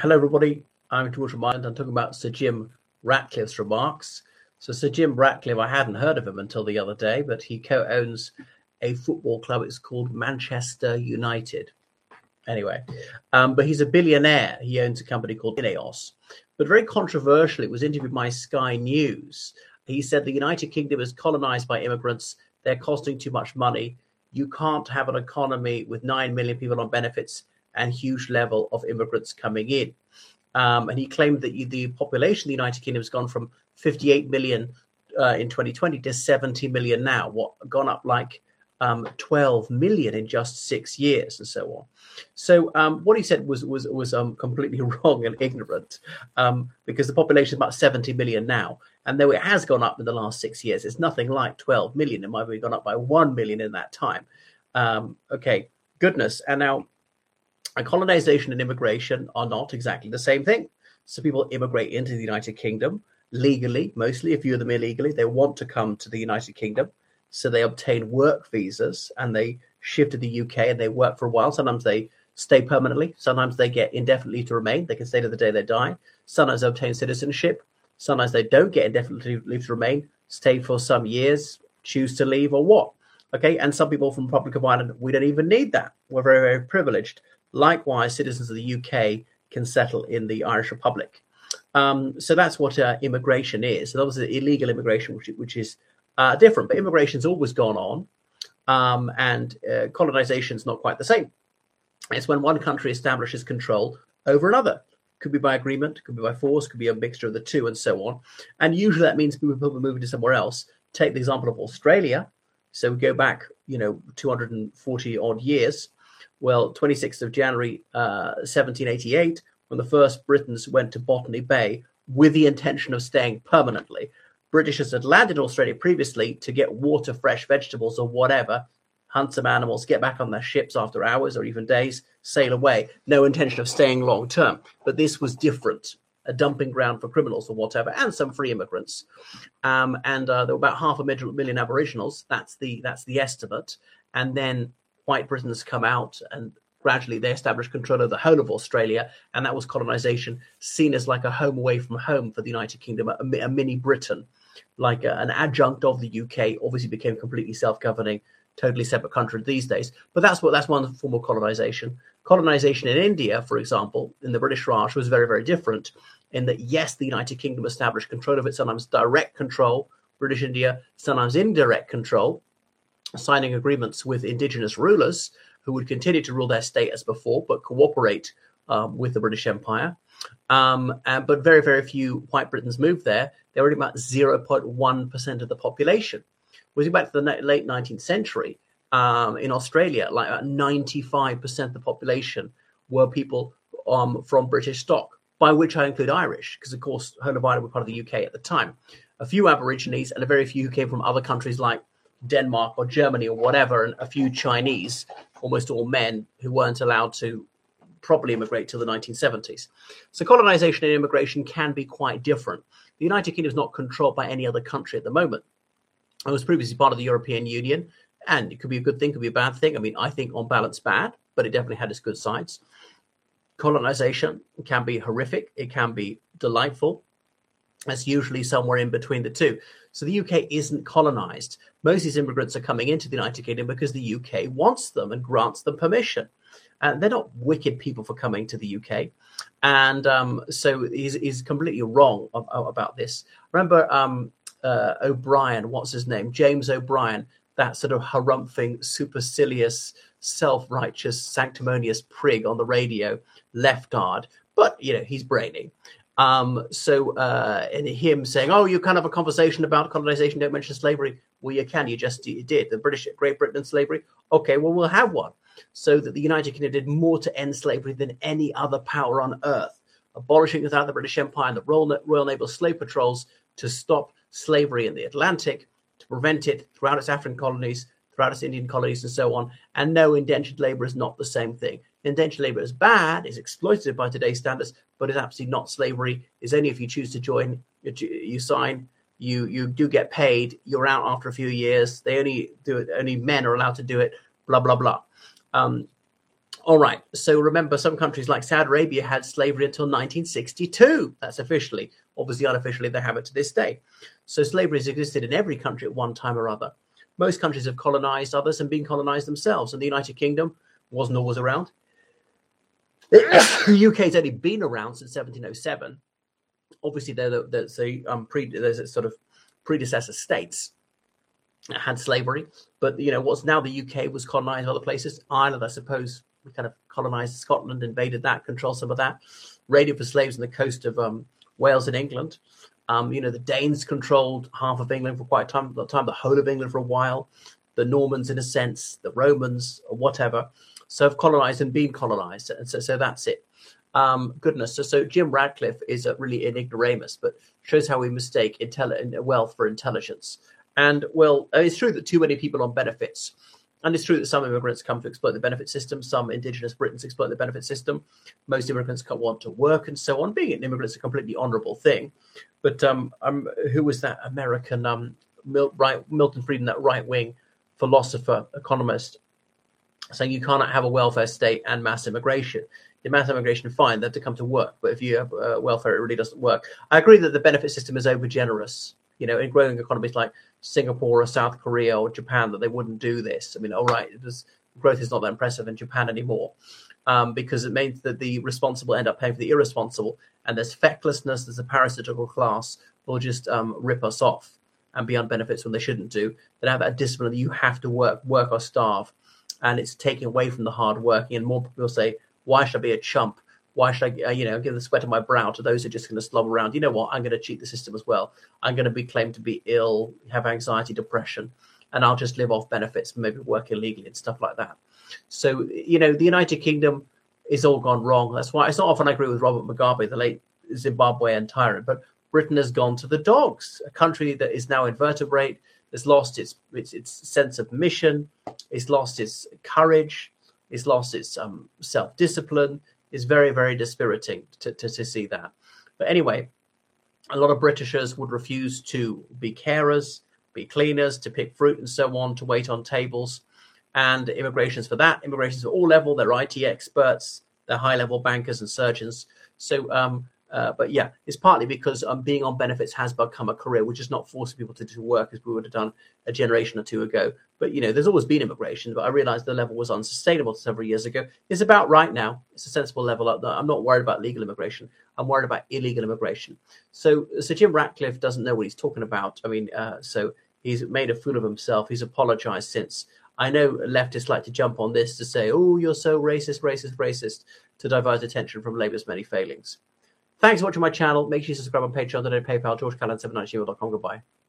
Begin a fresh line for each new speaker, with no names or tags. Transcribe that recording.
Hello, everybody. I'm George Mind. I'm talking about Sir Jim Ratcliffe's remarks. So, Sir Jim Ratcliffe, I hadn't heard of him until the other day, but he co-owns a football club. It's called Manchester United. Anyway, but he's a billionaire. He owns a company called Ineos. But very controversially, it was interviewed by Sky News. He said the United Kingdom is colonized by immigrants. They're costing too much money. You can't have an economy with 9 million people on benefits and huge level of immigrants coming in. And he claimed that the population of the United Kingdom has gone from 58 million in 2020 to 70 million now, gone up like 12 million in just 6 years and so on. So what he said was completely wrong and ignorant, because the population is about 70 million now. And though it has gone up in the last 6 years, it's nothing like 12 million. It might have gone up by 1 million in that time. Okay, goodness. And now, colonization and immigration are not exactly the same thing. So people immigrate into the United Kingdom legally, mostly. A few of them illegally. They want to come to the United Kingdom. So they obtain work visas and they shift to the UK and they work for a while. Sometimes they stay permanently. Sometimes they get indefinitely to remain. They can stay to the day they die. Sometimes they obtain citizenship. Sometimes they don't get indefinitely leave to remain, stay for some years, choose to leave or what. Okay, and some people from the Republic of Ireland, we don't even need that. We're very, very privileged. Likewise, citizens of the UK can settle in the Irish Republic. So that's what immigration is. And obviously, illegal immigration, which is different. But immigration's always gone on, and colonization is not quite the same. It's when one country establishes control over another. Could be by agreement, could be by force, could be a mixture of the two, and so on. And usually that means people moving to somewhere else. Take the example of Australia. So we go back, 240 odd years. Well, 26th of January, 1788, when the first Britons went to Botany Bay with the intention of staying permanently. Britishers had landed in Australia previously to get water, fresh vegetables or whatever, hunt some animals, get back on their ships after hours or even days, sail away. No intention of staying long term. But this was different, a dumping ground for criminals or whatever, and some free immigrants. And there were about 500,000 Aboriginals. That's the estimate. And then white Britons come out and gradually they establish control of the whole of Australia. And that was colonization, seen as like a home away from home for the United Kingdom, a mini Britain, like an adjunct of the UK, obviously became completely self-governing, totally separate country these days. But that's one form of colonization. Colonization in India, for example, in the British Raj was very, very different in that, yes, the United Kingdom established control of it, sometimes direct control, British India, sometimes indirect control, signing agreements with indigenous rulers who would continue to rule their state as before, but cooperate with the British Empire. But very, very few white Britons moved there. They were only about 0.1% of the population. Was back to the late 19th century, in Australia, like 95% of the population were people from British stock, by which I include Irish, because, of course, whole of Ireland were part of the UK at the time. A few Aborigines and a very few who came from other countries like Denmark or Germany or whatever, and a few Chinese, almost all men, who weren't allowed to properly immigrate till the 1970s. So colonization and immigration can be quite different. The United Kingdom is not controlled by any other country at the moment. It was previously part of the European Union, and it could be a good thing, could be a bad thing. I mean, I think on balance bad, but it definitely had its good sides. Colonization can be horrific. It can be delightful. It's usually somewhere in between the two. So the UK isn't colonized. Most of these immigrants are coming into the United Kingdom because the UK wants them and grants them permission. And they're not wicked people for coming to the UK. And so he's completely wrong about this. Remember O'Brien, what's his name? James O'Brien, that sort of harumphing, supercilious, self-righteous, sanctimonious prig on the radio, leftard. But, he's brainy. And him saying, oh, you can't have a conversation about colonization, don't mention slavery. Well, you can, you did. The British, Great Britain and slavery. Okay, well, we'll have one. So that the United Kingdom did more to end slavery than any other power on earth, abolishing without the British Empire and the Royal Naval Slave Patrols to stop slavery in the Atlantic, to prevent it throughout its African colonies, throughout its Indian colonies, and so on. And no, indentured labor is not the same thing. Indentured labor is bad, is exploitative by today's standards, but is absolutely not slavery. It's only if you choose to join, you sign, you do get paid, you're out after a few years. They only do it, only men are allowed to do it, blah, blah, blah. All right. So remember, some countries like Saudi Arabia had slavery until 1962. That's officially. Obviously, unofficially, they have it to this day. So slavery has existed in every country at one time or other. Most countries have colonized others and been colonized themselves. And the United Kingdom wasn't always around. The UK's only been around since 1707. Obviously, there's a sort of predecessor states that had slavery. But, what's now the UK was colonized other places. Ireland, I suppose, we kind of colonized Scotland, invaded that, controlled some of that. Raided for slaves on the coast of Wales in England. The Danes controlled half of England for quite a time, the whole of England for a while. The Normans, in a sense, the Romans, or whatever. So have colonized and been colonized. And so that's it. Goodness. So Jim Ratcliffe is really an ignoramus, but shows how we mistake wealth for intelligence. And, well, it's true that too many people on benefits. And it's true that some immigrants come to exploit the benefit system. Some indigenous Britons exploit the benefit system. Most immigrants want to work and so on. Being an immigrant is a completely honorable thing. But who was that American Milton Friedman, that right-wing philosopher, economist, saying you cannot have a welfare state and mass immigration. The mass immigration, fine, they have to come to work. But if you have welfare, it really doesn't work. I agree that the benefit system is overgenerous. In growing economies like Singapore or South Korea or Japan, that they wouldn't do this. I mean, all right, growth is not that impressive in Japan anymore, because it means that the responsible end up paying for the irresponsible, and there's fecklessness, there's a parasitical class who will just rip us off and be on benefits when they shouldn't do. They have that discipline that you have to work or starve, and it's taking away from the hard working. And more people say, why should I be a chump? Why should I, give the sweat of my brow to those who are just going to slobber around? You know what? I'm going to cheat the system as well. I'm going to be claimed to be ill, have anxiety, depression, and I'll just live off benefits, maybe work illegally and stuff like that. So, the United Kingdom is all gone wrong. That's why it's not often I agree with Robert Mugabe, the late Zimbabwean tyrant, but Britain has gone to the dogs. A country that is now invertebrate, has lost its sense of mission, it's lost its courage, it's lost its self-discipline. Is very, very dispiriting to see that. But anyway, a lot of Britishers would refuse to be carers, be cleaners, to pick fruit and so on, to wait on tables. And immigration's for that. Immigration's at all level. They're IT experts. They're high-level bankers and surgeons. So, but yeah, it's partly because being on benefits has become a career, which is not forcing people to do work as we would have done a generation or two ago. But, there's always been immigration, but I realized the level was unsustainable several years ago. It's about right now. It's a sensible level. I'm not worried about legal immigration. I'm worried about illegal immigration. So Jim Ratcliffe doesn't know what he's talking about. I mean, so he's made a fool of himself. He's apologized since. I know leftists like to jump on this to say, oh, you're so racist, to divert attention from Labour's many failings. Thanks for watching my channel. Make sure you subscribe on Patreon, donate PayPal, georgecallan7@gmail.com. Goodbye.